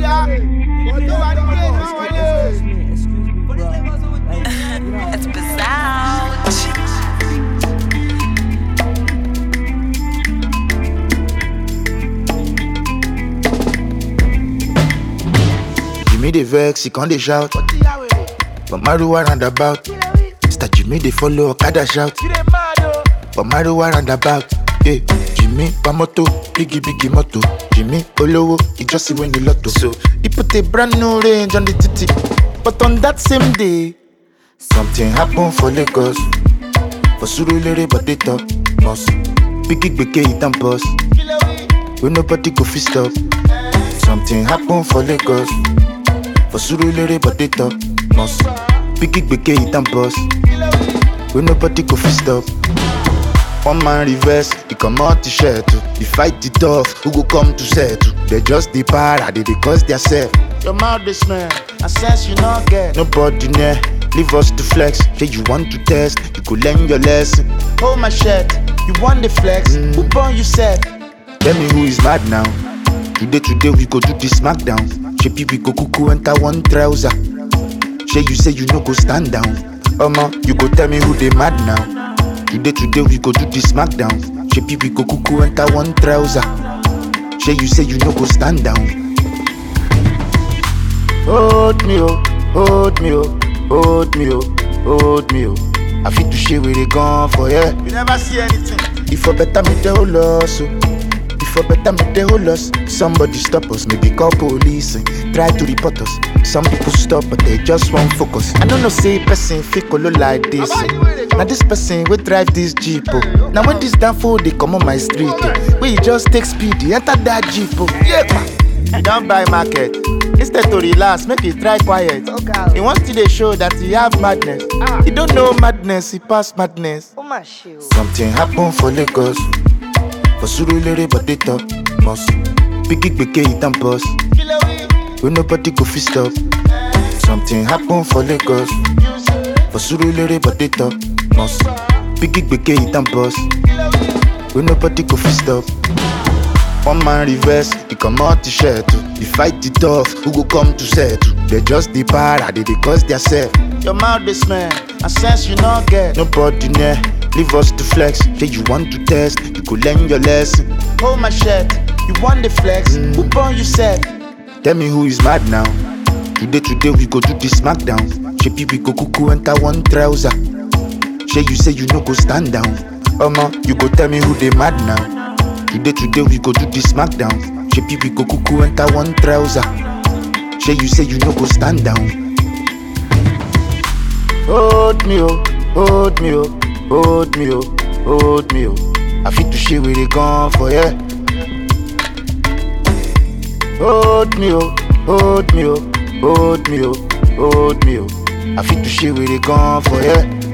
It's bizarre. Jimmy the vex, he can't dey shout. But Maruwa roundabout. Mr. Jimmy they follow Okada shout. But Maruwa roundabout. Yeah, Jimmy Pamoto, biggie moto. Jimmy Olowo, he just see when the lotto. So he put a brand new range on the titty. But on that same day, something happened for Lagos. For Surulere, but they talk must. Biggie it and boss. When nobody go fist up. Something happened for Lagos. For Surulere, but they talk must. Biggie it and boss. When nobody go fist up. One man reverse, he come out to share too. He fight the tough, who go come to settle. They just the para, they cause their self. Your mouth this man, I sense you not get. Nobody near, leave us to flex. Say you want to test, you could learn your lesson. Hold my shirt, you want the flex. Who born you said? Tell me who is mad now. Today we go do the smackdown. Shepi we go cuckoo enter one trouser. You say you no go stand down. You go tell me who they mad now. Today we go do the smackdown. Shepi we go cuckoo enter one trouser. You say you no go stand down. Hold me oh, hold me oh, hold me oh, hold me oh. I feel to share where they gone for yeah. You never see anything. If I better me the whole loss, if I better me the whole loss. Somebody stop us, maybe call police and try to report us. Some people stop, but they just won't focus. I don't know say person fake color like this. Now this person will drive this Jeep. Now when this damn fool they come on my street, we just take speed, enter that Jeep. Yeah, you don't buy market. Instead to relax, make it try quiet. He wants to show that he have madness. He don't know madness, he pass madness. Something happened for Lagos. For Surulere, but they talk must. Biggie it and boss. When nobody go fist up. Something happened for Lagos. For Surulere, but they talk must. Biggie it and boss. When nobody go fist up. One man reverse, he come out to share too. He fight the tough, who go come to settle. They just the para, they cause their self. Your mouth this man, I sense you not get. Nobody near, leave us to flex. Say you want to test, you could learn your lesson. Hold my shirt, you want the flex. Who born you said? Tell me who is mad now. Today we go do the smackdown. Shepi we go cuckoo enter one trouser. You say you no go stand down. You go tell me who they mad now. Today we go do the smackdown. Shepi we go cuckoo enter one trouser. You say you no go stand down. Hold me oh, hold me oh, hold me oh, hold me oh. I feel to share where they gone for yeah. Hold me oh, hold me oh, hold me oh, hold me oh. I feel to share where they gone for yeah.